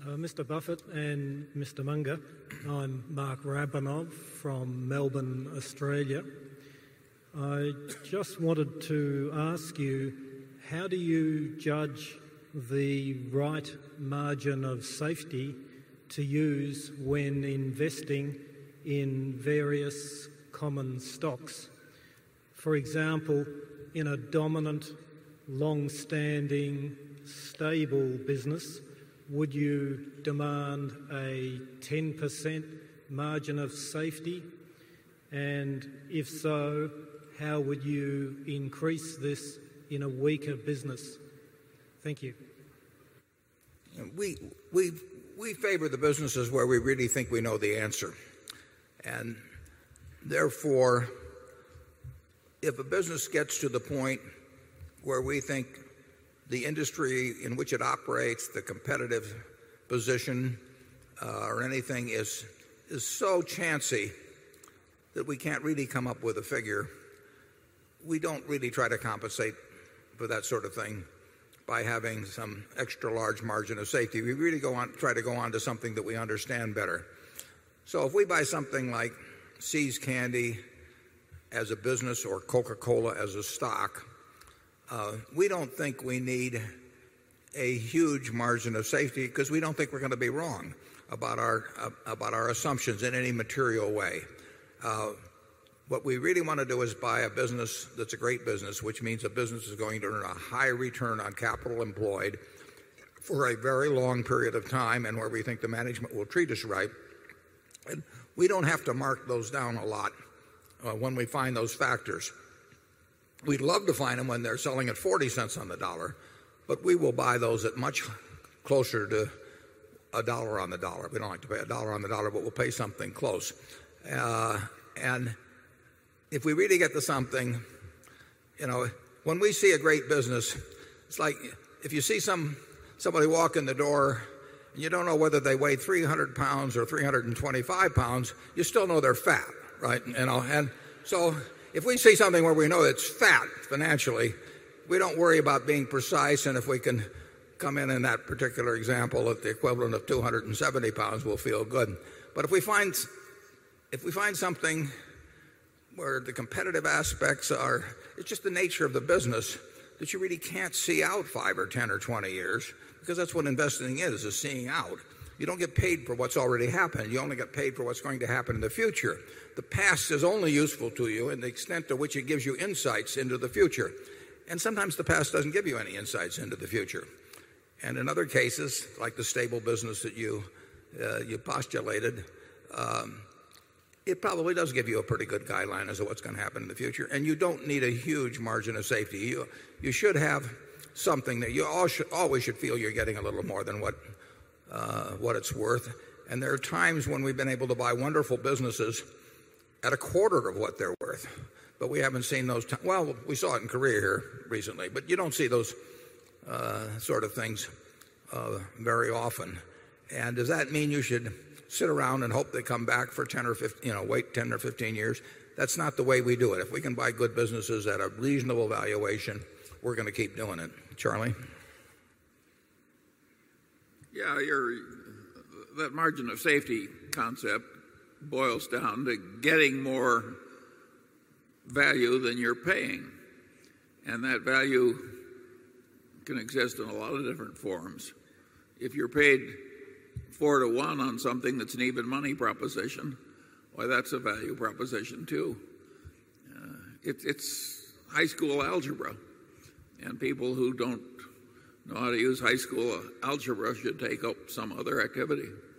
Mr. Buffett and Mr. Munger, I'm Mark Rabanov from Melbourne, Australia. I just wanted to ask you, how do you judge the right margin of safety to use when investing in various common stocks? For example, in a dominant, long-standing, stable business, would you demand a 10% margin of safety? And if so, how would you increase this in a weaker business? Thank you. We favor the businesses where we really think we know the answer. And therefore, if a business gets to the point where we think the industry in which it operates, the competitive position, or anything is so chancy that we can't really come up with a figure, we don't really try to compensate for that sort of thing by having some extra large margin of safety. We really try to go on to something that we understand better. So if we buy something like See's Candy as a business or Coca-Cola as a stock, we don't think we need a huge margin of safety because we don't think we're going to be wrong about our assumptions in any material way. What we really want to do is buy a business that's a great business, which means a business is going to earn a high return on capital employed for a very long period of time and where we think the management will treat us right. And we don't have to mark those down a lot when we find those factors. We'd love to find them when they're selling at 40 cents on the dollar, but we will buy those at much closer to $1 on the dollar. We don't like to pay $1 on the dollar, but we'll pay something close. And if we really get to something, when we see a great business, it's like if you see somebody walk in the door and you don't know whether they weigh 300 pounds or 325 pounds, you still know they're fat, right? And so if we see something where we know it's fat financially, we don't worry about being precise, and if we can come in that particular example at the equivalent of 270 pounds, we'll feel good. But if we find something where the competitive aspects are, it's just the nature of the business that you really can't see out 5 or 10 or 20 years, because that's what investing is seeing out. You don't get paid for what's already happened. You only get paid for what's going to happen in the future. The past is only useful to you in the extent to which it gives you insights into the future. And sometimes the past doesn't give you any insights into the future. And in other cases, like the stable business that you postulated, it probably does give you a pretty good guideline as to what's going to happen in the future. And you don't need a huge margin of safety. You should have something that you always should feel you're getting a little more than what it's worth. And there are times when we've been able to buy wonderful businesses at a quarter of what they're worth. But we haven't seen those. Well, we saw it in Korea here recently, but you don't see those sort of things very often. And does that mean you should sit around and hope they come back for 10 or 15, wait 10 or 15 years? That's not the way we do it. If we can buy good businesses at a reasonable valuation, we're going to keep doing it. Charlie? Yeah, that margin of safety concept boils down to getting more value than you're paying. And that value can exist in a lot of different forms. If you're paid 4 to 1 on something that's an even money proposition, why, that's a value proposition too. It's high school algebra, and people who don't know how to use high school algebra should take up some other activity.